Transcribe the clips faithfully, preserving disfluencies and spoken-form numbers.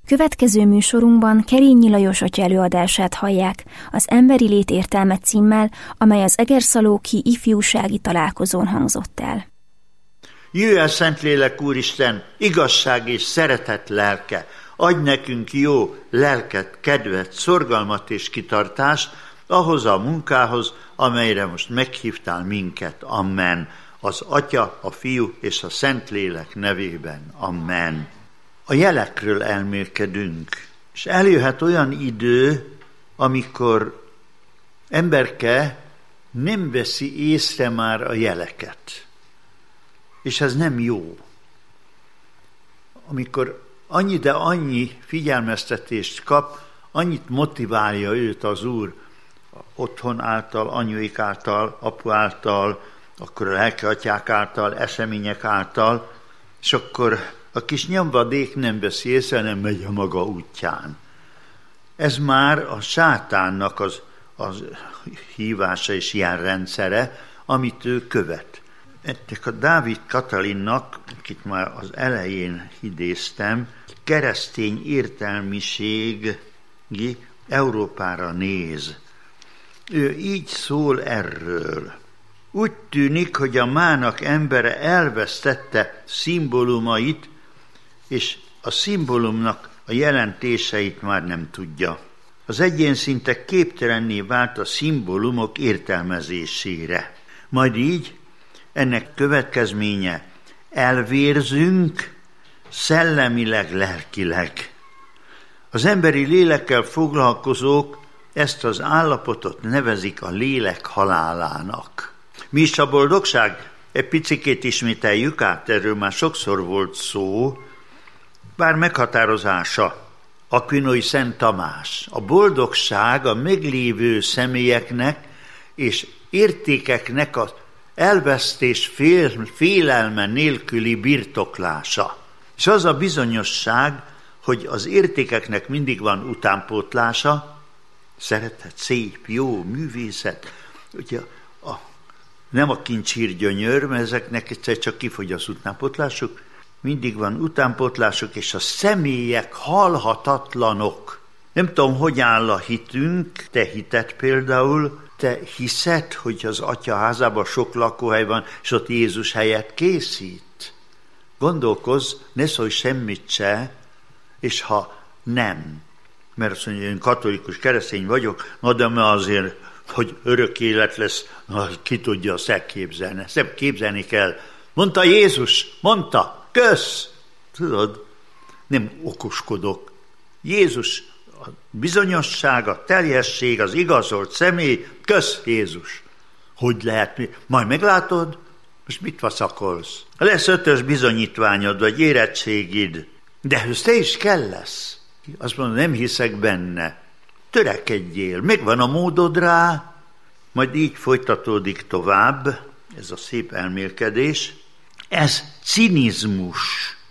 Következő műsorunkban Kerényi Lajos atya előadását hallják az Emberi lét értelme címmel, amely az Egerszalóki ifjúsági találkozón hangzott el. Jöjj el, Szentlélek Úristen, igazság és szeretet lelke, adj nekünk jó lelket, kedvet, szorgalmat és kitartást ahhoz a munkához, amelyre most meghívtál minket. Amen. Az Atya, a Fiú és a Szentlélek nevében. Amen. A jelekről elmélkedünk, és eljöhet olyan idő, amikor emberke nem veszi észre már a jeleket. És ez nem jó. Amikor annyi, de annyi figyelmeztetést kap, annyit motiválja őt az Úr, otthon által, anyuik által, apu által, akkor a lelkiatyák által, események által, és akkor a kis nyomvadék nem veszi észre, nem megy a maga útján. Ez már a sátánnak az, az hívása és jelrendszere, amit ő követ. Ennek a Dávid Katalinnak, akit már az elején idéztem, keresztény értelmiségi Európára néz. Ő így szól erről. Úgy tűnik, hogy a mának embere elvesztette szimbólumait, és a szimbólumnak a jelentéseit már nem tudja. Az egyén szinte képtelenné vált a szimbólumok értelmezésére. Majd így ennek következménye elvérzünk szellemileg, lelkileg. Az emberi lélekkel foglalkozók ezt az állapotot nevezik a lélek halálának. Mi is a boldogság? Egy picikét ismételjük át, erről már sokszor volt szó, bár meghatározása. Akvinói Szent Tamás. A boldogság a meglévő személyeknek és értékeknek az elvesztés fél, félelme nélküli birtoklása. És az a bizonyosság, hogy az értékeknek mindig van utánpótlása, szeretet, szép, jó, művészet, ugye a, nem a kincsír gyönyör, mert ezeknek egyszer csak kifogy az utánpótlásuk, mindig van utánpótlásuk, és a személyek halhatatlanok. Nem tudom, hogy áll a hitünk, te hited például, te hiszed, hogy az Atya házában sok lakóhely van, és ott Jézus helyet készít? Gondolkozz, ne szólj semmit se, és ha nem, mert azt mondja, én katolikus keresztény vagyok, na de azért, hogy örök élet lesz, na, ki tudja azt elképzelni. Ezt nem képzelni kell. Mondta Jézus, mondta, kösz! Tudod, nem okoskodok. Jézus, a bizonyosság, a teljesség, az igazolt személy, kösz Jézus. Hogy lehet? Majd meglátod, most mit vaszakolsz? Lesz ötös bizonyítványod, vagy érettségid, de ez te is kell lesz. Azt mondom, nem hiszek benne. Törekedjél, megvan a módod rá, majd így folytatódik tovább, ez a szép elmélkedés. Ez cinizmus.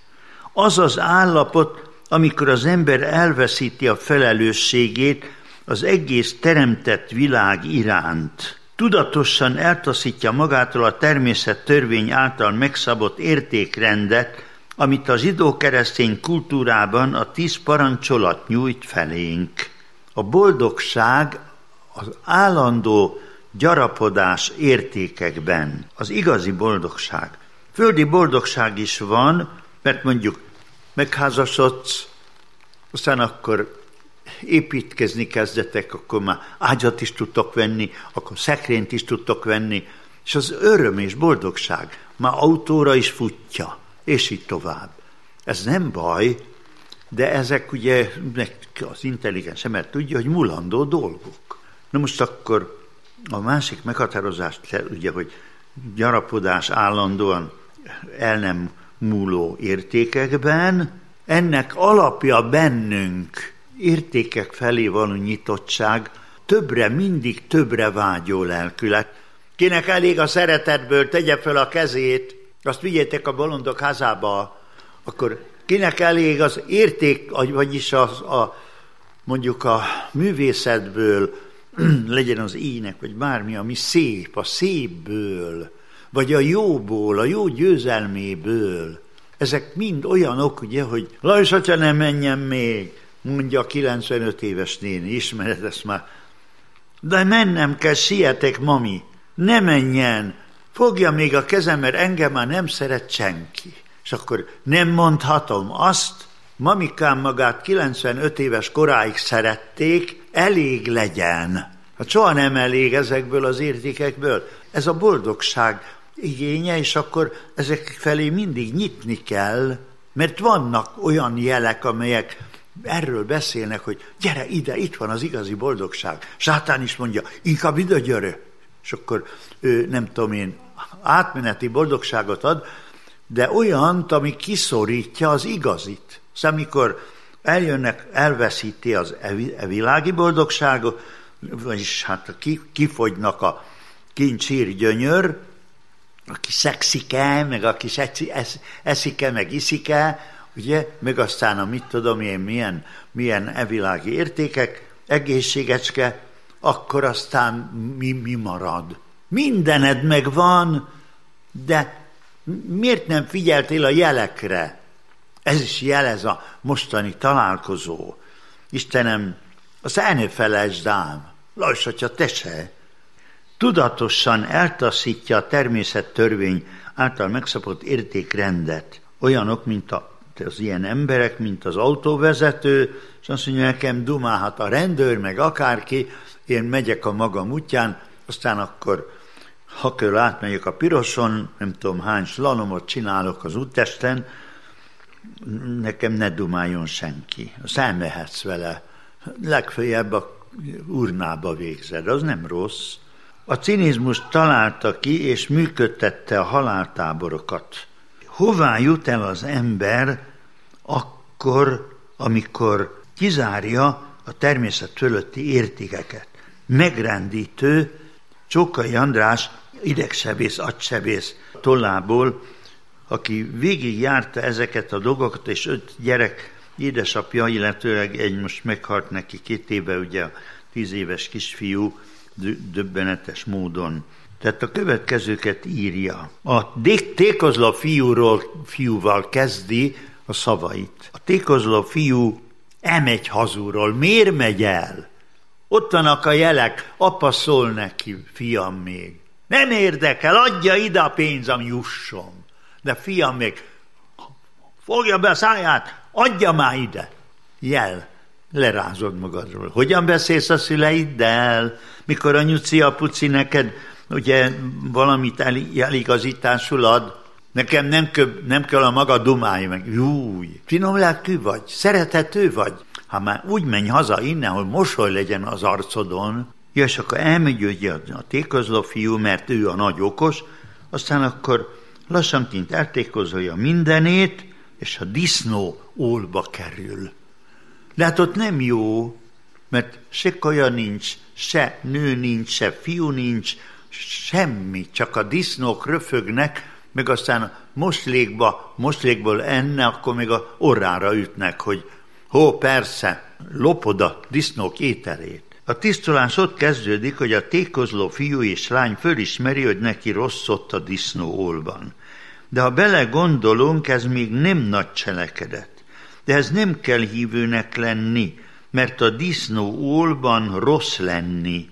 Az az állapot, amikor az ember elveszíti a felelősségét az egész teremtett világ iránt. Tudatosan eltaszítja magától a természet törvény által megszabott értékrendet, amit a zsidó-keresztény kultúrában a tíz parancsolat nyújt felénk. A boldogság az állandó gyarapodás értékekben, az igazi boldogság. Földi boldogság is van, mert mondjuk megházasodsz, aztán akkor építkezni kezdetek, akkor már ágyat is tudtok venni, akkor szekrényt is tudtok venni, és az öröm és boldogság már autóra is futja, és így tovább. Ez nem baj, de ezek ugye az intelligens ember tudja, hogy mulandó dolgok. Na most akkor a másik meghatározást, ugye, hogy gyarapodás állandóan el nem múló értékekben, ennek alapja bennünk értékek felé való nyitottság, többre, mindig többre vágyó lelkület. Kinek elég a szeretetből, tegye fel a kezét, azt vigyétek a bolondok házába, akkor kinek elég az érték, vagyis az, a, mondjuk a művészetből, legyen az ének, vagy bármi, ami szép, a szépből, vagy a jóból, a jó győzelméből. Ezek mind olyanok, ugye, hogy Lajos atya, ne menjen még, mondja a kilencvenöt éves néni, ismered ezt már. De mennem kell, sietek, mami, ne menjen, fogja még a kezem, mert engem már nem szeret senki. És akkor nem mondhatom azt, mamikám magát kilencvenöt éves koráig szerették, elég legyen. Hát soha nem elég ezekből az értékekből. Ez a boldogság igénye, és akkor ezek felé mindig nyitni kell, mert vannak olyan jelek, amelyek erről beszélnek, hogy gyere ide, itt van az igazi boldogság. Sátán is mondja, inkább ide gyere. És akkor ő, nem tudom én, átmeneti boldogságot ad, de olyant, ami kiszorítja az igazit. Szóval amikor eljönnek, elveszíti az evilági boldogságot, vagyis hát kifogynak a kincsír gyönyör, aki szexike, meg aki eszike, meg iszike, ugye, meg aztán a mit tudom én, milyen, milyen evilági értékek, egészségecske, akkor aztán mi, mi marad? Mindened megvan, de miért nem figyeltél a jelekre? Ez is jelez a mostani találkozó. Istenem, azt el ne felejtsd ám, Lajos atya, te se. Tudatosan eltaszítja a természettörvény által megszabott értékrendet. Olyanok, mint a, az ilyen emberek, mint az autóvezető, és azt mondja, nekem dumálhat a rendőr, meg akárki, én megyek a magam útján, aztán akkor, ha körül átmegyek a piroson, nem tudom hány slalomot csinálok az úttesten, nekem ne dumáljon senki. Azt elmehetsz vele. Legfeljebb a urnába végzed, az nem rossz. A cinizmus találta ki és működtette a haláltáborokat. Hová jut el az ember akkor, amikor kizárja a természet fölötti értékeket? Megrendítő Csókai András idegsebész, agysebész tollából, aki végigjárta ezeket a dolgokat, és öt gyerek édesapja, illetőleg egy most meghalt neki két éve, ugye a tíz éves kisfiú, döbbenetes módon. Tehát a következőket írja. A tékozló fiúról, fiúval kezdi a szavait. A tékozló fiú elmegy hazúról. Miért megy el? Ott vannak a jelek, apa szól neki, fiam még. Nem érdekel, adja ide a pénz, ami jusson. De fiam még, fogja be a száját, adja már ide. Jel, lerázod magadról. Hogyan beszélsz a szüleiddel? Mikor a nyuci, a puci neked ugye valamit eligazításul ad, nekem nem, kö, nem kell a maga dumálj meg. Júj, finom lelkű vagy, szerethető vagy. Ha már úgy menj haza innen, hogy mosoly legyen az arcodon, ja, és akkor elmegy ugye a tékozló fiú, mert ő a nagy okos, aztán akkor lassanként eltékozolja mindenét, és a disznó ólba kerül. De hát ott nem jó, mert se kaja nincs, se nő nincs, se fiú nincs, semmi, csak a disznók röfögnek, meg aztán a moslékba, moslékból enne, akkor még a orrára ütnek, hogy hó, persze, lopod a disznók ételét. A tisztulás ott kezdődik, hogy a tékozló fiú és lány fölismeri, hogy neki rossz ott a disznó ólban. De ha belegondolunk, ez még nem nagy cselekedet. De ez nem kell hívőnek lenni, mert a disznó ólban rossz lenni.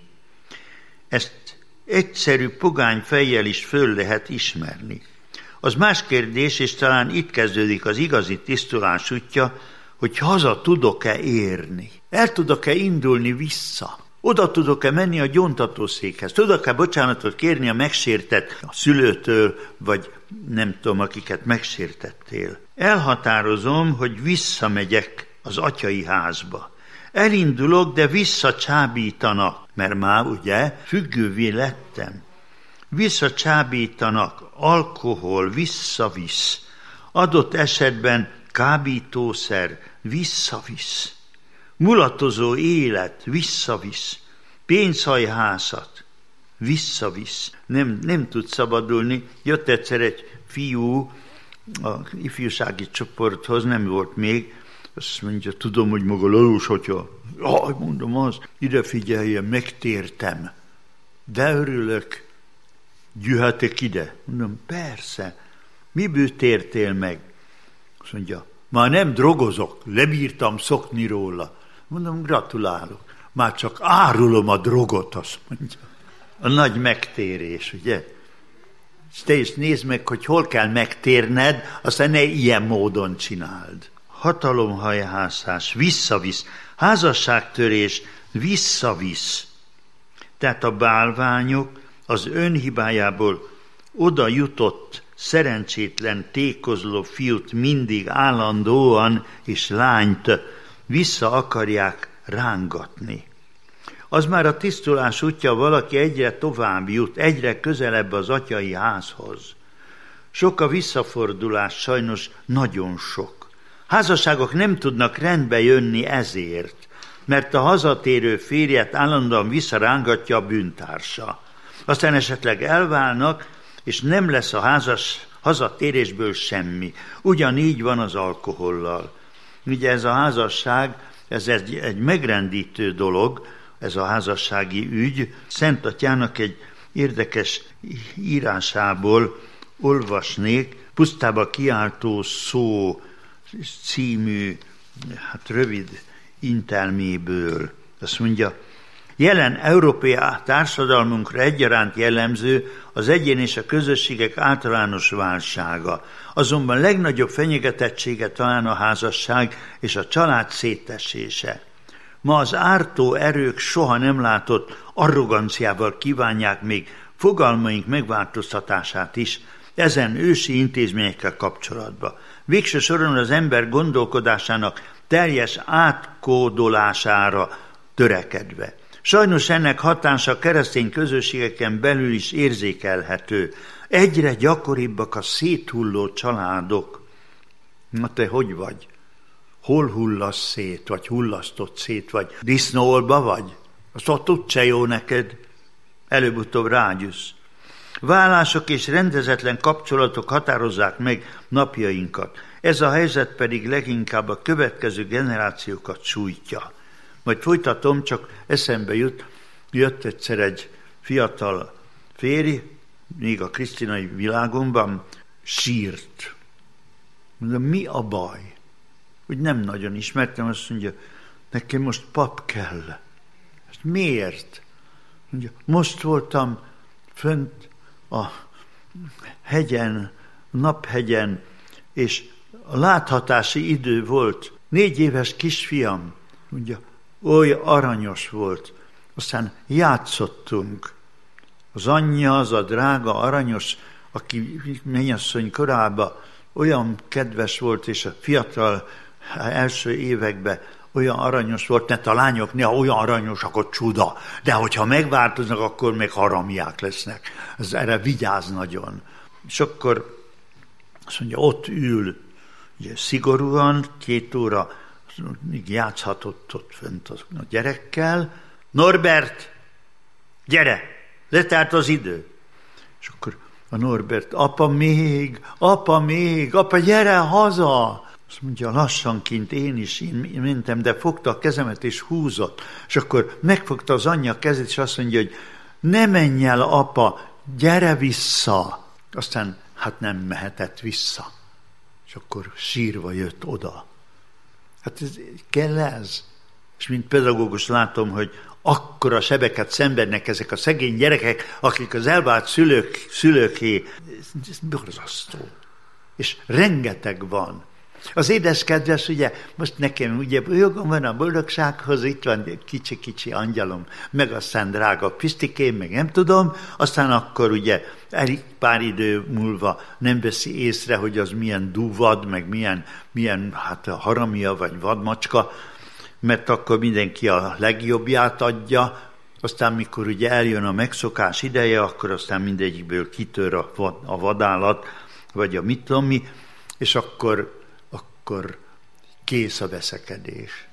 Ezt egyszerű pogány fejjel is föl lehet ismerni. Az más kérdés, és talán itt kezdődik az igazi tisztulás útja, hogy haza tudok-e érni. El tudok-e indulni vissza. Oda tudok-e menni a gyóntatószékhez. Tudok-e bocsánatot kérni a megsértett a szülőtől, vagy nem tudom, akiket megsértettél. Elhatározom, hogy visszamegyek az atyai házba. Elindulok, de visszacsábítanak, mert már ugye függővé lettem. Visszacsábítanak, alkohol visszavisz, adott esetben kábítószer visszavisz, mulatozó élet visszavisz, pénzhajhászat visszavisz. Nem, nem tud szabadulni. Jött egyszer egy fiú a ifjúsági csoporthoz, nem volt még, azt mondja, tudom, hogy maga Lajos atya. Jaj, mondom, az, ide figyeljen, megtértem. De örülök, jöhetek ide? Mondom, persze. Miből tértél meg? Azt mondja, már nem drogozok, lebírtam szokni róla. Mondom, gratulálok. Már csak árulom a drogot, azt mondja. A nagy megtérés, ugye? És te is nézd meg, hogy hol kell megtérned, aztán ne ilyen módon csináld. Hatalomhajhászás, visszavisz. Házasságtörés, visszavisz. Tehát a bálványok az önhibájából oda jutott szerencsétlen tékozló fiút mindig állandóan és lányt vissza akarják rángatni. Az már a tisztulás útja, valaki egyre tovább jut, egyre közelebb az atyai házhoz. Sok a visszafordulás, sajnos nagyon sok. Házasságok nem tudnak rendbe jönni ezért, mert a hazatérő férjet állandóan visszarángatja a bűntársa. Aztán esetleg elválnak, és nem lesz a házas hazatérésből semmi. Ugyanígy van az alkohollal. Ugye ez a házasság, ez egy, egy megrendítő dolog, ez a házassági ügy. Szent Atyának egy érdekes írásából olvasnék, Pusztába kiáltó szó című, hát rövid intelméből. Azt mondja, jelen európai társadalmunkra egyaránt jellemző az egyén és a közösségek általános válsága. Azonban legnagyobb fenyegetettsége talán a házasság és a család szétesése. Ma az ártó erők soha nem látott arroganciával kívánják még fogalmaink megváltoztatását is ezen ősi intézményekkel kapcsolatban. Végső soron az ember gondolkodásának teljes átkódolására törekedve. Sajnos ennek hatása a keresztény közösségeken belül is érzékelhető. Egyre gyakoribbak a széthulló családok. Na te hogy vagy? Hol hullasz szét, vagy hullasztott szét, vagy disznóolba vagy? Azt ott úgyse jó neked. Előbb-utóbb rágyűsz. Vállások és rendezetlen kapcsolatok határozzák meg napjainkat. Ez a helyzet pedig leginkább a következő generációkat sújtja. Majd folytatom, csak eszembe jut, jött egyszer egy fiatal férj, még a krisztinai világomban, sírt. Mondom, mi a baj? Úgy nem nagyon ismertem, azt mondja, nekem most pap kell. Ezt miért? Mondja, most voltam fönt a hegyen, naphegyen, és a láthatási idő volt. Négy éves kisfiam, mondja, oly aranyos volt. Aztán játszottunk. Az anyja, az a drága, aranyos, aki mennyasszony korában olyan kedves volt, és a fiatal első években olyan aranyos volt, mert a lányok néha olyan aranyosak, akkor csuda. De hogyha megváltoznak, akkor még haramiák lesznek. Ez erre vigyáz nagyon. És akkor azt mondja, ott ül, ugye szigorúan, két óra, még játszhatott ott fönt a gyerekkel. Norbert, gyere, letelt az idő. És akkor a Norbert, apa még, apa még, apa gyere haza. Azt mondja, lassanként én is én mentem, de fogta a kezemet és húzott. És akkor megfogta az anyja kezét, és azt mondja, hogy ne menj el, apa, gyere vissza. Aztán hát nem mehetett vissza. És akkor sírva jött oda. Hát ez, kell ez? És mint pedagógus látom, hogy akkora sebeket szenvednek ezek a szegény gyerekek, akik az elvált szülők, szülőké, ez borzasztó. És rengeteg van. Az édeskedves, ugye, most nekem ugye jogom van a boldogsághoz, itt van kicsi-kicsi angyalom, meg aztán drága Pistikém, meg nem tudom, aztán akkor ugye elég pár idő múlva nem veszi észre, hogy az milyen dúvad, meg milyen, milyen hát haramia, vagy vadmacska, mert akkor mindenki a legjobbját adja, aztán mikor ugye eljön a megszokás ideje, akkor aztán mindegyikből kitör a, vad, a vadállat, vagy a mit tudom mi, és akkor akkor kész a veszekedés.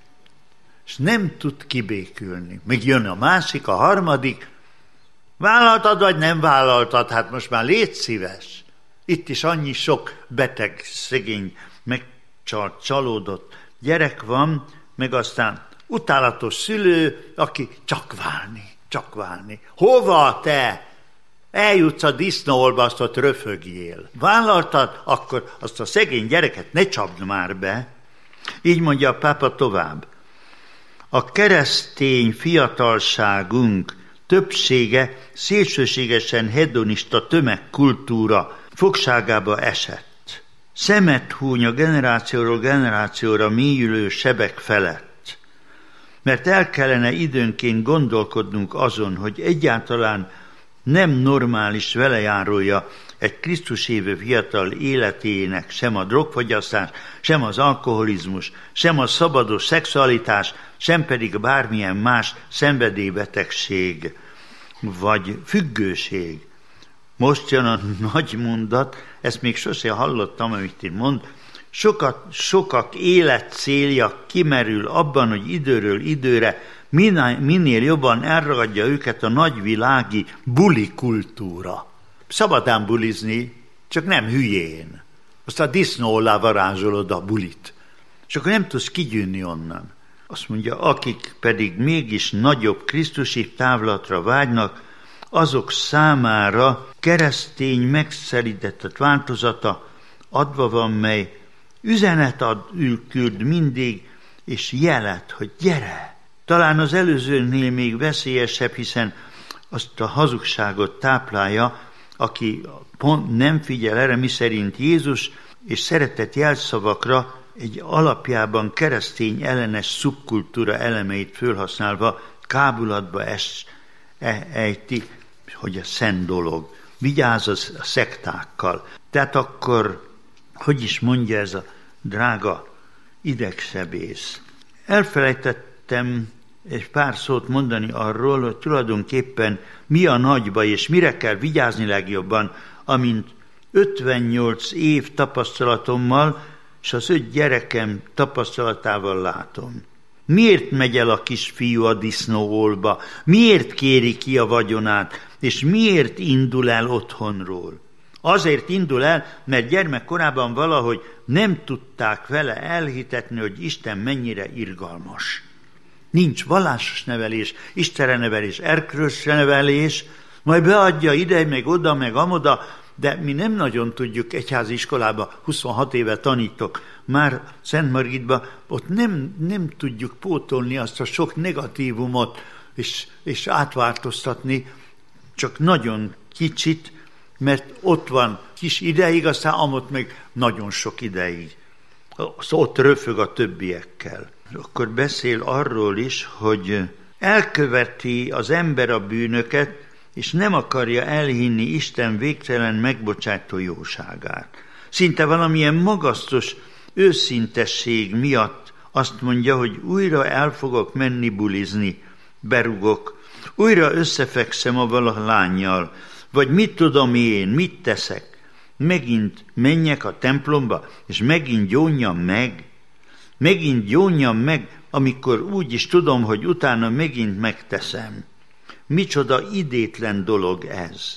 És nem tud kibékülni. Még jön a másik, a harmadik, vállaltad vagy nem vállaltad, hát most már légy szíves. Itt is annyi sok beteg, szegény, megcsalt, csalódott gyerek van, meg aztán utálatos szülő, aki csak válni, csak válni. Hova te? Eljutsz a disznóolba, azt ott röfögjél. Vállaltad, akkor azt a szegény gyereket ne csapd már be. Így mondja a pápa tovább. A keresztény fiatalságunk többsége szélsőségesen hedonista tömegkultúra fogságába esett. Szemet húny a generációról generációra mélyülő sebek felett. Mert el kellene időnként gondolkodnunk azon, hogy egyáltalán nem normális velejárója egy Krisztus hívő fiatal életének sem a drogfogyasztás, sem az alkoholizmus, sem a szabados szexualitás, sem pedig bármilyen más szenvedélybetegség vagy függőség. Most jön a nagy mondat, ezt még sose hallottam, amit én mond, sokat, sokak életcélja kimerül abban, hogy időről időre minél, minél jobban elragadja őket a nagyvilági buli kultúra. Szabadán bulizni, csak nem hülyén. Azt a disznó alá varázsolod a bulit. És akkor nem tudsz kigyűnni onnan. Azt mondja, akik pedig mégis nagyobb krisztusi távlatra vágynak, azok számára keresztény megszerített változata adva van, mely üzenet ad, küld mindig, és jelet, hogy gyere. Talán az előzőnél még veszélyesebb, hiszen azt a hazugságot táplálja, aki pont nem figyel erre, miszerint Jézus és szeretett jelszavakra egy alapjában keresztény ellenes szubkultúra elemeit fölhasználva kábulatba es, e, ejti, hogy a szent dolog. Vigyázz a szektákkal. Tehát akkor, hogy is mondja ez a drága idegsebész? Elfelejtettem egy pár szót mondani arról, hogy tulajdonképpen mi a nagy baj, és mire kell vigyázni legjobban, amint ötvennyolc év tapasztalatommal, és az öt gyerekem tapasztalatával látom. Miért megy el a kisfiú a disznóolba? Miért kéri ki a vagyonát? És miért indul el otthonról? Azért indul el, mert gyermekkorában valahogy nem tudták vele elhitetni, hogy Isten mennyire irgalmas. Nincs vallásos nevelés, Istenre nevelés, erkölcsre nevelés, majd beadja ide, meg oda, meg amoda, de mi nem nagyon tudjuk, egyházi iskolába huszonhat éve tanítok, már Szentmargitban, ott nem, nem tudjuk pótolni azt a sok negatívumot, és, és átváltoztatni, csak nagyon kicsit, mert ott van kis ideig, aztán amott meg nagyon sok ideig. Ott röfög a többiekkel. Akkor beszél arról is, hogy elköveti az ember a bűnöket, és nem akarja elhinni Isten végtelen megbocsátó jóságát. Szinte valamilyen magasztos őszintesség miatt azt mondja, hogy újra el fogok menni bulizni, berugok, újra összefekszem a vala lánnyal, vagy mit tudom én, mit teszek, megint menjek a templomba, és megint gyónjam meg, megint gyónjam meg, amikor úgy is tudom, hogy utána megint megteszem. Micsoda idétlen dolog ez,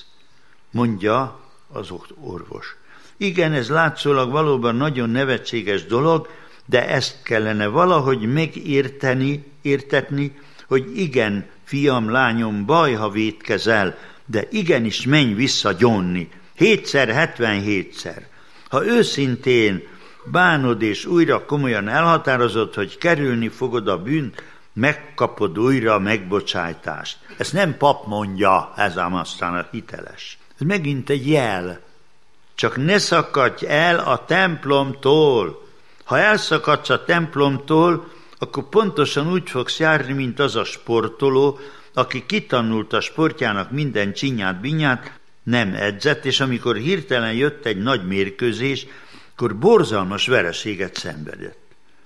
mondja az orvos. Igen, ez látszólag valóban nagyon nevetséges dolog, de ezt kellene valahogy megérteni, értetni, hogy igen, fiam, lányom, baj, ha vétkezel, de igenis menj vissza gyónni. Hétszer, hetvenhétszer. Ha őszintén bánod és újra komolyan elhatározott, hogy kerülni fogod a bűnt, megkapod újra a megbocsájtást. Ezt nem pap mondja, ez ám aztán a hiteles. Ez megint egy jel. Csak ne szakadj el a templomtól. Ha elszakadsz a templomtól, akkor pontosan úgy fogsz járni, mint az a sportoló, aki kitanult a sportjának minden csinyát, binyát, nem edzett, és amikor hirtelen jött egy nagy mérkőzés, akkor borzalmas vereséget szenvedett.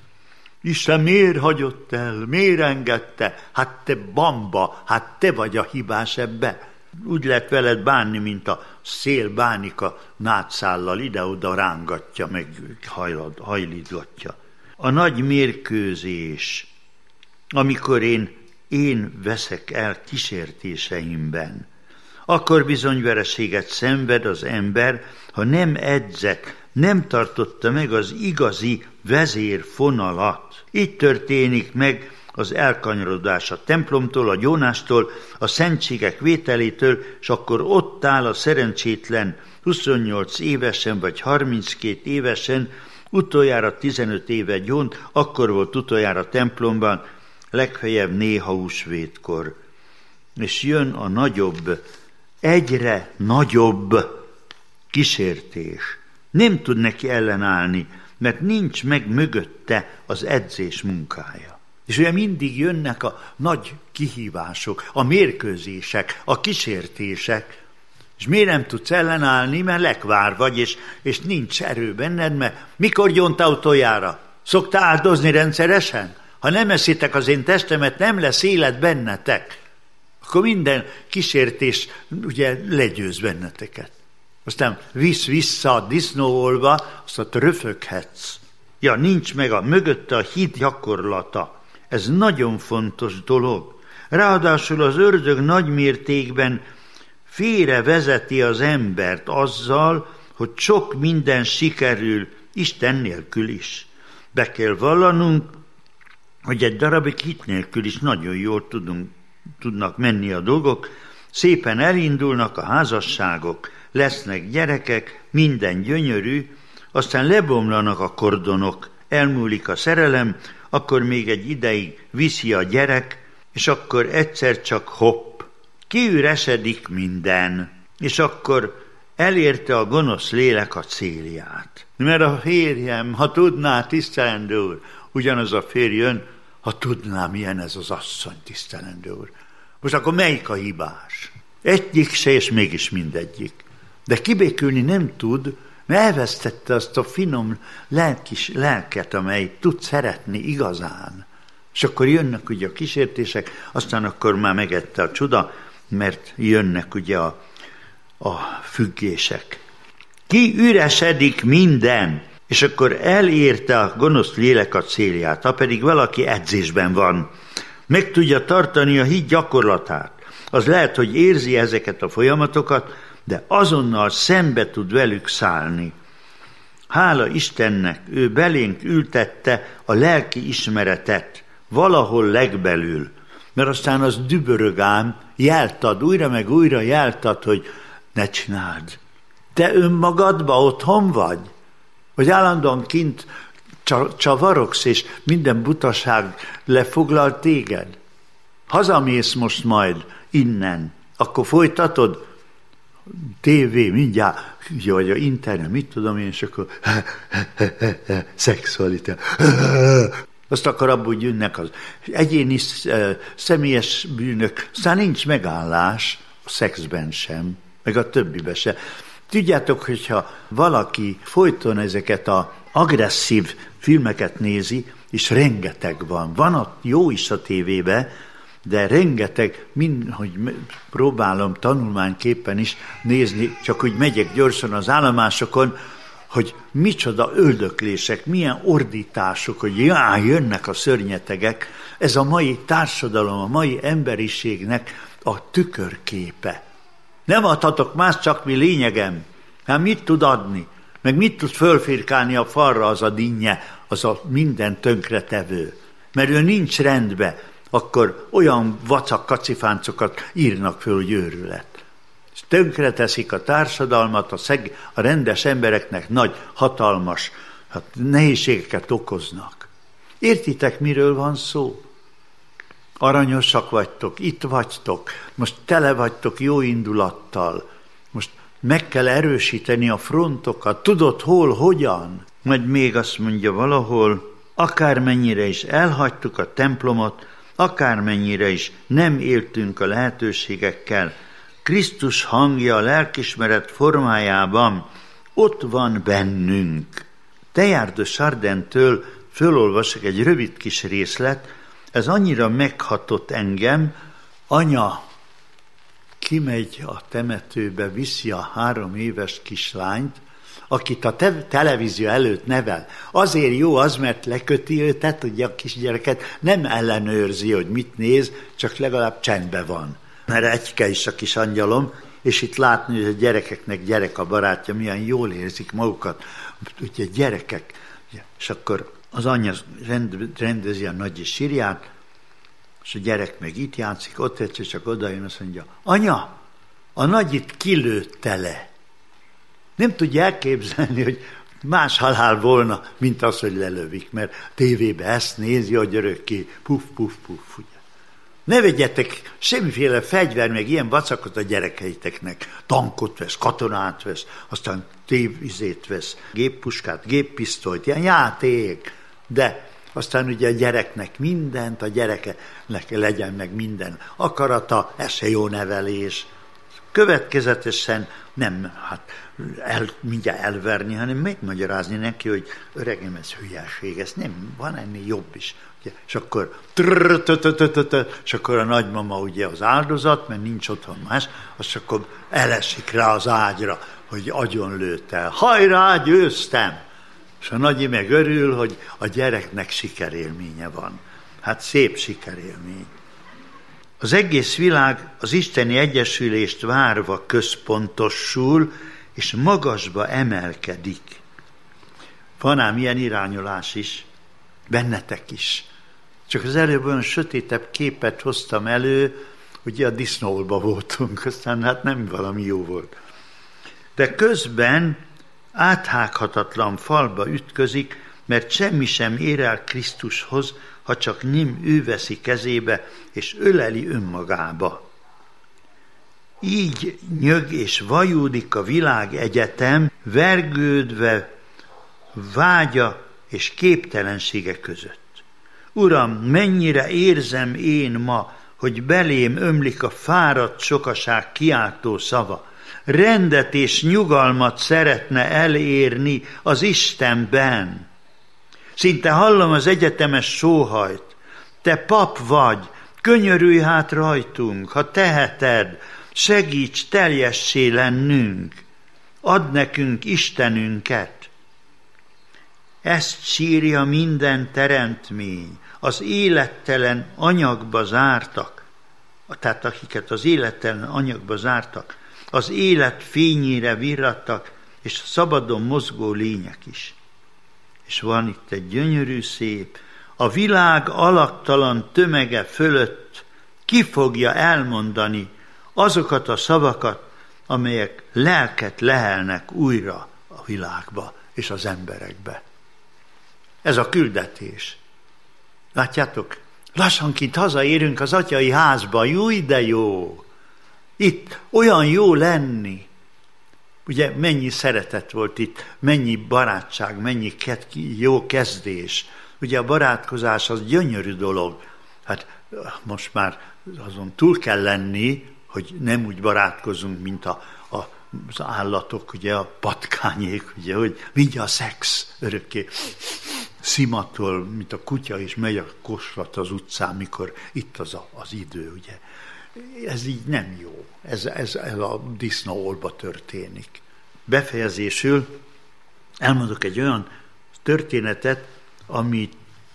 Isten miért hagyott el, miért engedte? Hát te bamba, hát te vagy a hibás ebbe. Úgy lehet veled bánni, mint a szél bánik a nátszállal, ide-oda rángatja, meg hajlad, hajlítgatja. A nagy mérkőzés, amikor én, én veszek el kísértéseimben, akkor bizony vereséget szenved az ember, ha nem edzett, nem tartotta meg az igazi vezérfonalat. Így történik meg az elkanyarodás a templomtól, a gyónástól, a szentségek vételétől, és akkor ott áll a szerencsétlen huszonnyolc évesen vagy harminckét évesen, utoljára tizenöt éve gyónt, akkor volt utoljára templomban, legfeljebb néha húsvétkor. És jön a nagyobb, egyre nagyobb kísértés. Nem tud neki ellenállni, mert nincs meg mögötte az edzés munkája. És ugye mindig jönnek a nagy kihívások, a mérkőzések, a kísértések, és miért nem tudsz ellenállni, mert lekvár vagy, és, és nincs erő benned, mert mikor gyóntál utoljára? Szoktál áldozni rendszeresen? Ha nem eszitek az én testemet, nem lesz élet bennetek. Akkor minden kísértés ugye legyőz benneteket. Aztán visz vissza a disznóolva, azt röföghetsz. Ja, nincs meg a mögötte a hit gyakorlata. Ez nagyon fontos dolog. Ráadásul az ördög nagy mértékben félre vezeti az embert azzal, hogy sok minden sikerül Isten nélkül is. Be kell vallanunk, hogy egy darabig hit nélkül is nagyon jól tudunk, tudnak menni a dolgok, szépen elindulnak a házasságok, lesznek gyerekek, minden gyönyörű, aztán lebomlanak a kordonok, elmúlik a szerelem, akkor még egy ideig viszi a gyerek, és akkor egyszer csak hopp, kiüresedik minden, és akkor elérte a gonosz lélek a célját. Mert a férjem, ha tudná, tisztelendő úr, ugyanaz a férj jön, ha tudná, milyen ez az asszony, tisztelendő úr. Most akkor melyik a hibás? Egyik se, és mégis mindegyik. De kibékülni nem tud, mert elvesztette azt a finom lelkis lelket, amely tud szeretni igazán. És akkor jönnek ugye a kísértések, aztán akkor már megette a csuda, mert jönnek ugye a, a függések. Kiüresedik minden, és akkor elérte a gonosz lélek a célját, ha pedig valaki edzésben van, meg tudja tartani a hit gyakorlatát. Az lehet, hogy érzi ezeket a folyamatokat, de azonnal szembe tud velük szállni. Hála Istennek, ő belénk ültette a lelki ismeretet, valahol legbelül, mert aztán az dübörög ám, jelt ad, újra meg újra jelt ad, hogy ne csináld. Te önmagadba otthon vagy? Vagy állandóan kint csavarogsz, és minden butaság lefoglal téged? Hazamész most majd innen, akkor folytatod? Tévé, mindjárt, vagy a internet, mit tudom én, és akkor szexualitás. Azt akkor abból jönnek az egyéni, személyes bűnök, aztán nincs megállás a szexben sem, meg a többiben sem. Tudjátok, hogyha valaki folyton ezeket az agresszív filmeket nézi, és rengeteg van. Van a jó is a tévében, de rengeteg, mind, hogy próbálom tanulmányképpen is nézni, csak hogy megyek gyorsan az állomásokon, hogy micsoda öldöklések, milyen ordítások, hogy já, jönnek a szörnyetegek. Ez a mai társadalom, a mai emberiségnek a tükörképe. Nem adhatok más, csak mi lényegem. Hát mit tud adni? Meg mit tud fölfirkálni a falra az a dinnye, az a minden tönkretevő? Mert ő nincs rendben, akkor olyan vacak kacifáncokat írnak föl, hogy őrület. És tönkreteszik a társadalmat, a, szeg, a rendes embereknek nagy, hatalmas hát nehézségeket okoznak. Értitek, miről van szó? Aranyosak vagytok, itt vagytok, most tele vagytok jó indulattal, most meg kell erősíteni a frontokat, tudod hol, hogyan? Majd még azt mondja valahol, akármennyire is elhagytuk a templomot, akármennyire is nem éltünk a lehetőségekkel, Krisztus hangja a lelkismeret formájában ott van bennünk. Teilhard de Chardin-től fölolvasok egy rövid kis részlet, ez annyira meghatott engem, anya kimegy a temetőbe, viszi a három éves kislányt, akit a te- televízió előtt nevel. Azért jó az, mert leköti őtet, ugye a kisgyereket nem ellenőrzi, hogy mit néz, csak legalább csendben van. Mert egyke is a kis angyalom, és itt látni, hogy a gyerekeknek gyerek a barátja, milyen jól érzik magukat. Ugye gyerekek, és akkor az anyja rend, rendezi a nagy sírját, És a gyerek meg itt játszik, ott egyszer csak odajön, azt mondja, anya, a nagyit kilőtte le. Nem tudja elképzelni, hogy más halál volna, mint az, hogy lelövik, mert tévében ezt nézi, hogy örökké, puf, puf, puf, ugye. Ne vegyetek semmiféle fegyver, meg ilyen vacakot a gyerekeiteknek. Tankot vesz, katonát vesz, aztán tévizét vesz, géppuskát, géppisztolyt, ilyen játék. De aztán ugye a gyereknek mindent, a gyereknek legyen meg minden akarata, ez se jó nevelés. Következetesen nem hát el, mindjárt elverni, hanem megmagyarázni neki, hogy öregem, ez hülyeség, ez nem, van ennél jobb is. És akkor és akkor a nagymama ugye az áldozat, mert nincs otthon más, azt akkor elesik rá az ágyra, hogy agyon lőtt el. Hajrá, győztem! És a nagyi meg örül, hogy a gyereknek sikerélménye van. Hát szép sikerélmény. Az egész világ az isteni egyesülést várva központosul, és magasba emelkedik. Van ám ilyen irányulás is, bennetek is. Csak az előbb olyan sötétebb képet hoztam elő, ugye a disznóolba voltunk, aztán hát nem valami jó volt. De közben áthághatatlan falba ütközik, mert semmi sem ér el Krisztushoz, ha csak nem ő veszi kezébe, és öleli önmagába. Így nyög és vajúdik a világegyetem, vergődve vágya és képtelensége között. Uram, mennyire érzem én ma, hogy belém ömlik a fáradt sokaság kiáltó szava. Rendet és nyugalmat szeretne elérni az Istenben. Szinte hallom az egyetemes sóhajt. Te pap vagy, könyörülj hát rajtunk, ha teheted, segíts teljessé lennünk. Add nekünk Istenünket. Ezt sírja minden teremtmény, az élettelen anyagba zártak, tehát akiket az élettelen anyagba zártak, az élet fényére virradtak, és szabadon mozgó lények is. És van itt egy gyönyörű szép, a világ alaktalan tömege fölött ki fogja elmondani azokat a szavakat, amelyek lelket lehelnek újra a világba és az emberekbe. Ez a küldetés. Látjátok? Lassanként hazaérünk az atyai házba, júj, de jó! Itt olyan jó lenni. Ugye mennyi szeretet volt itt, mennyi barátság, mennyi jó kezdés. Ugye a barátkozás az gyönyörű dolog. Hát most már azon túl kell lenni, hogy nem úgy barátkozunk, mint a, a, az állatok, ugye a patkányék, ugye, hogy mindjárt a szex örökké szimatol, mint a kutya, és megy a kosrat az utcán, mikor itt az a, az idő, ugye. Ez így nem jó. Ez, ez, ez a disznóolba történik. Befejezésül elmondok egy olyan történetet, amit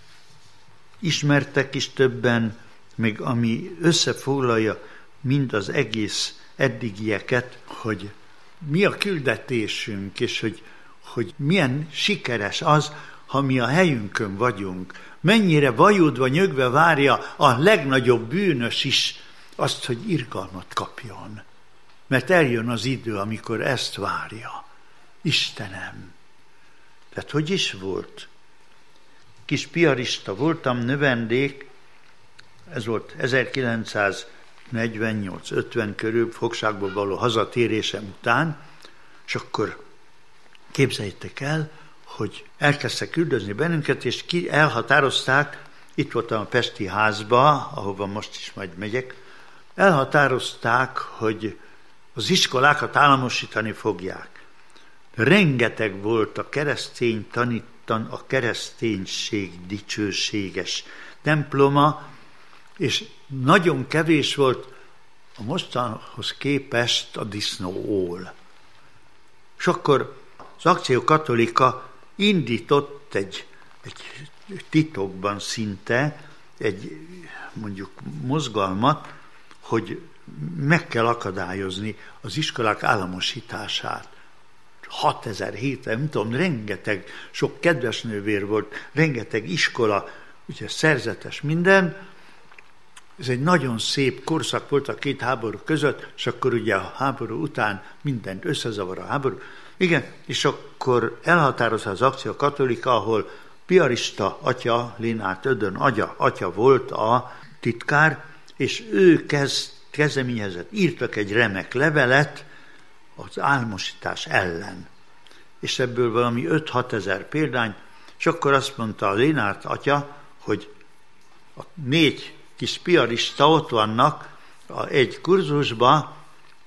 ismertek is többen, meg ami összefoglalja mind az egész eddigieket, hogy mi a küldetésünk, és hogy, hogy milyen sikeres az, ha mi a helyünkön vagyunk. Mennyire vajudva, nyögve várja a legnagyobb bűnös is azt, hogy irgalmat kapjon. Mert eljön az idő, amikor ezt várja. Istenem! Tehát hogy is volt? Kis piarista voltam, növendék, ez volt ezerkilencszáznegyvennyolc ötven körül, fogságból való hazatérésem után, és akkor képzeljétek el, hogy elkezdtek küldözni bennünket, és ki elhatározták, itt voltam a Pesti házba, ahova most is majd megyek, elhatározták, hogy az iskolákat államosítani fogják. Rengeteg volt a keresztény tanítan, a kereszténység dicsőséges temploma, és nagyon kevés volt a mostanhoz képest a disznóól. És akkor az Akció Katolika indított egy, egy titokban szinte egy mondjuk mozgalmat, hogy meg kell akadályozni az iskolák államosítását. hatezer, hétezer, nem tudom, rengeteg, sok kedves nővér volt, rengeteg iskola, ugye szerzetes minden, Ez egy nagyon szép korszak volt a két háború között, és akkor ugye a háború után mindent összezavar a háború. Igen, és akkor elhatározta az Akció Katolika, ahol piarista atya, Lénárt Ödön atya, atya volt a titkár, és ő kezd, kezdeményezett, írtak egy remek levelet az álmosítás ellen. És ebből valami öt-hat ezer példány, és akkor azt mondta a Lénárt atya, hogy a négy kis piarista ott vannak a egy kurzusba,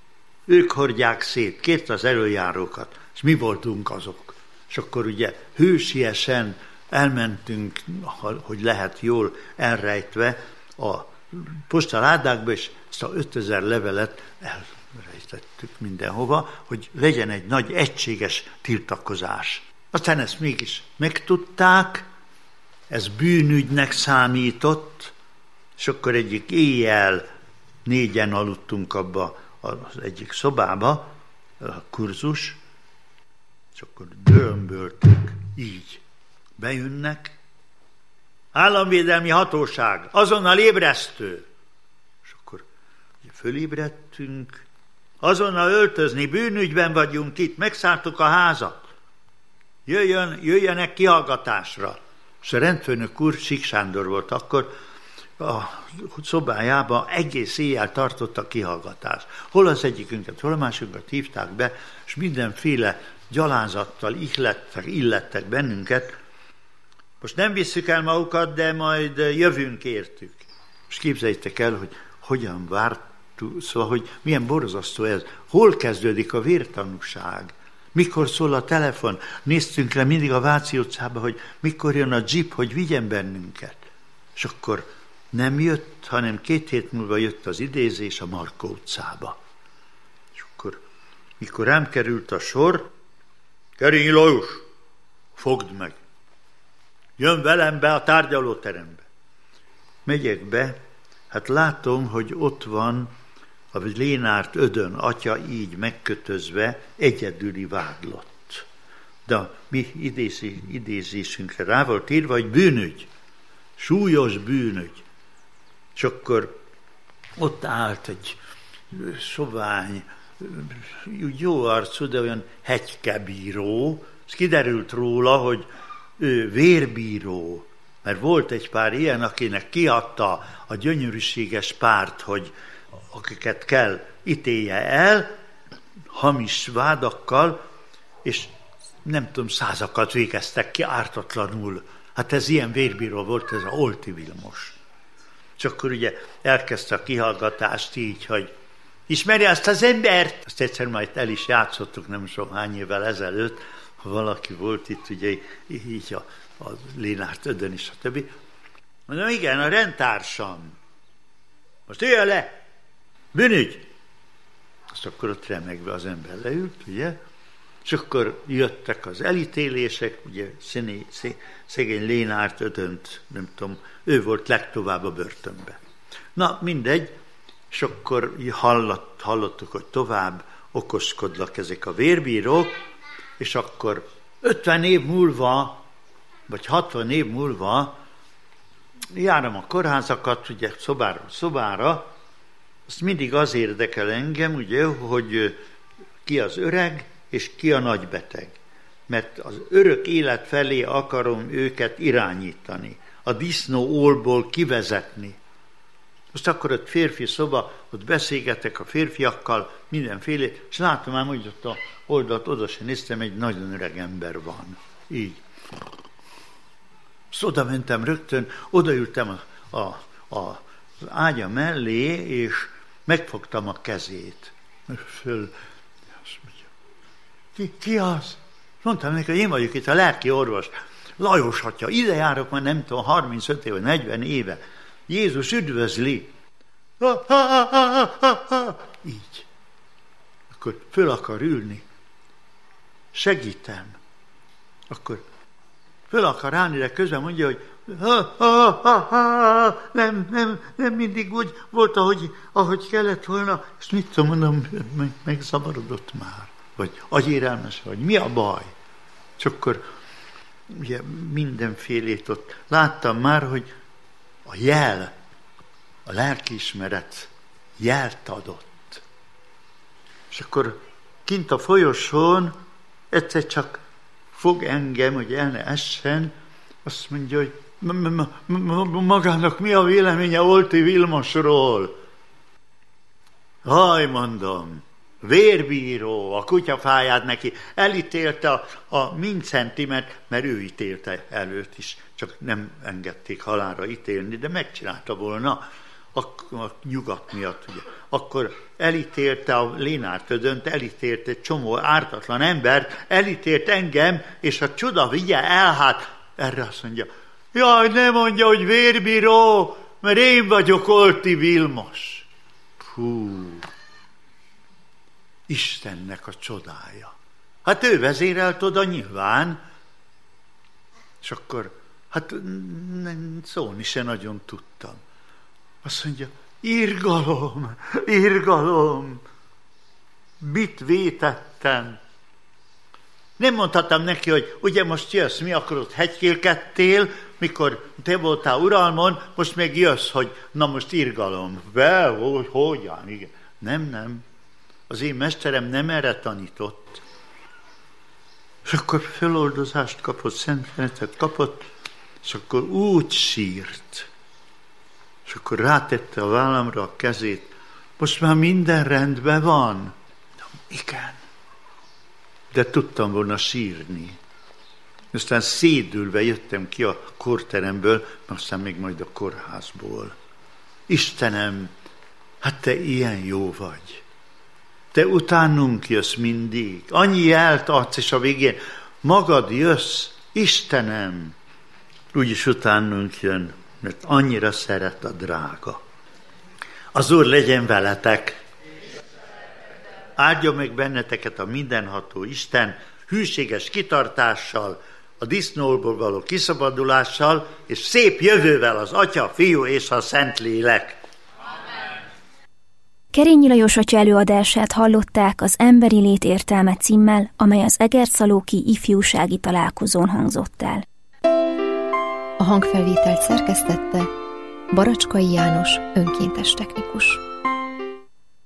ők hordják szét, kért az előjárókat, és mi voltunk azok. És akkor ugye hősiesen elmentünk, hogy lehet jól elrejtve a postaládákba, és ezt a ötezer levelet elrejtettük mindenhova, hogy legyen egy nagy egységes tiltakozás. Aztán ezt mégis megtudták, ez bűnügynek számított, és akkor egyik éjjel négyen aludtunk abba az egyik szobába, a kurzus, és akkor dömböltünk, így. Bejönnek, államvédelmi hatóság, azonnal ébresztő. És akkor ugye fölébredtünk, azonnal öltözni, bűnügyben vagyunk itt, megszálltuk a házat. Jöjjön, jöjjenek kihallgatásra. És a rendfőnök úr, Sík Sándor volt akkor, a szobájába egész éjjel tartott a kihallgatás. Hol az egyikünket, hol a másikunkat hívták be, és mindenféle gyalázattal ihlettek, illettek bennünket. Most nem visszük el magukat, de majd jövünk értük. És képzeljétek el, hogy hogyan vártuk, szóval, hogy milyen borzasztó ez. Hol kezdődik a vértanúság? Mikor szól a telefon? Néztünk le mindig a Váci utcába, hogy mikor jön a dzsip, hogy vigyen bennünket. És akkor nem jött, hanem két hét múlva jött az idézés a Markó utcába. És akkor, mikor rám került a sor, Kerényi Lajos, fogd meg! Jön velem be a tárgyalóterembe. Megyek be, hát látom, hogy ott van a Lénárt Ödön atya így megkötözve, egyedüli vádlott. De a mi idézi, idézésünkre rá volt írva, hogy bűnügy, súlyos bűnügy. És akkor ott állt egy sovány, jó arcú, de olyan hegykebíró, és kiderült róla, hogy ő vérbíró, mert volt egy pár ilyen, akinek kiadta a gyönyörűséges párt, hogy akiket kell ítélje el, hamis vádakkal, és nem tudom, százakat végeztek ki ártatlanul. Hát ez ilyen vérbíró volt, ez a Olti Vilmos. És akkor ugye elkezdte a kihallgatást így, hogy ismeri azt az embert? Azt egyszer majd el is játszottuk nem sok hány évvel ezelőtt, ha valaki volt itt, ugye így a, a Lénárt Ödön is, a többi. Mondom, igen, a rendtársam. Most jöjjön le! Bűnügy! Azt akkor ott remegve az ember leült, ugye? És akkor jöttek az elítélések, ugye színé, szé, szegény Lénárt Ödönt, nem tudom, ő volt legtovább a börtönbe. Na, mindegy, és akkor hallott, hallottuk, hogy tovább okoskodlak ezek a vérbírók, és akkor ötven év múlva, vagy hatvan év múlva járom a kórházakat, ugye szobára szobára, azt mindig az érdekel engem, ugye, hogy ki az öreg, és ki a nagybeteg. Mert az örök élet felé akarom őket irányítani, a disznó ólból kivezetni. Most akkor ott férfi szoba, ott beszélgetek a férfiakkal, mindenfélét, és látom ám, hogy ott a oldalt oda sem néztem, egy nagyon öreg ember van. Így. Azt oda mentem rögtön, odaültem a, a, a, az ágya mellé, és megfogtam a kezét. Föl, ki, ki az? Mondtam neki, hogy én vagyok itt a lelki orvos. Lajos atya, ide járok már nem tudom, harmincöt éve, negyven éve. Jézus üdvözli. Ha, ha, ha, ha, ha. Így. Akkor föl akar ülni. Segítem. Akkor föl akar állni, de közben mondja, hogy ha, ha, ha, ha, nem, nem, nem mindig úgy volt, ahogy, ahogy kellett volna. És mit tudom, mondom, meg, megzavarodott már. Vagy agyérelmes vagy. Mi a baj? És akkor ugye mindenfélét ott láttam már, hogy a jel, a lelkiismeret jelt adott. És akkor kint a folyosón egyszer csak fog engem, hogy el ne essen, azt mondja, hogy magának mi a véleménye Olti Vilmosról? Haj, mondom, vérbíró, a kutyafáját neki elítélte a, a Mincentimet, mert ő ítélte előtt is, csak nem engedték halálra ítélni, de megcsinálta volna a, a nyugat miatt, ugye. Akkor elítélte a Lénár Ködönt, elítélte egy csomó ártatlan embert, elítélt engem, és a csoda vigye el, hát erre azt mondja, jaj, ne mondja, hogy vérbíró, mert én vagyok Olti Vilmos. Hú, Istennek a csodája. Hát ő vezérelt oda nyilván, és akkor, hát szólni se nagyon tudtam. Azt mondja, irgalom, irgalom, mit vétettem? Nem mondhattam neki, hogy ugye most jössz, mi akarod, hegykélkedtél, mikor te voltál uralmon, most még jössz, hogy na most irgalom. Be, hogy, hogyan, igen. Nem, nem. Az én mesterem nem erre tanított. És akkor feloldozást kapott, szenteletet kapott, és akkor úgy sírt. És akkor rátette a vállamra a kezét. Most már minden rendben van. Na, igen. De tudtam volna sírni. Aztán szédülve jöttem ki a korteremből, aztán még majd a kórházból. Istenem, hát te ilyen jó vagy. Te utánunk jössz mindig. Annyi jelt adsz, és a végén magad jössz. Istenem, úgyis utánunk jön, mert annyira szeret a drága. Az Úr legyen veletek. Áldja meg benneteket a mindenható Isten hűséges kitartással, a disznóból való kiszabadulással, és szép jövővel az Atya, Fiú és a Szentlélek. Kerényi Lajos atya előadását hallották az Emberi lét értelme címmel, amely az egerszalóki ifjúsági találkozón hangzott el. A hangfelvételt szerkesztette Baracskai János önkéntes technikus.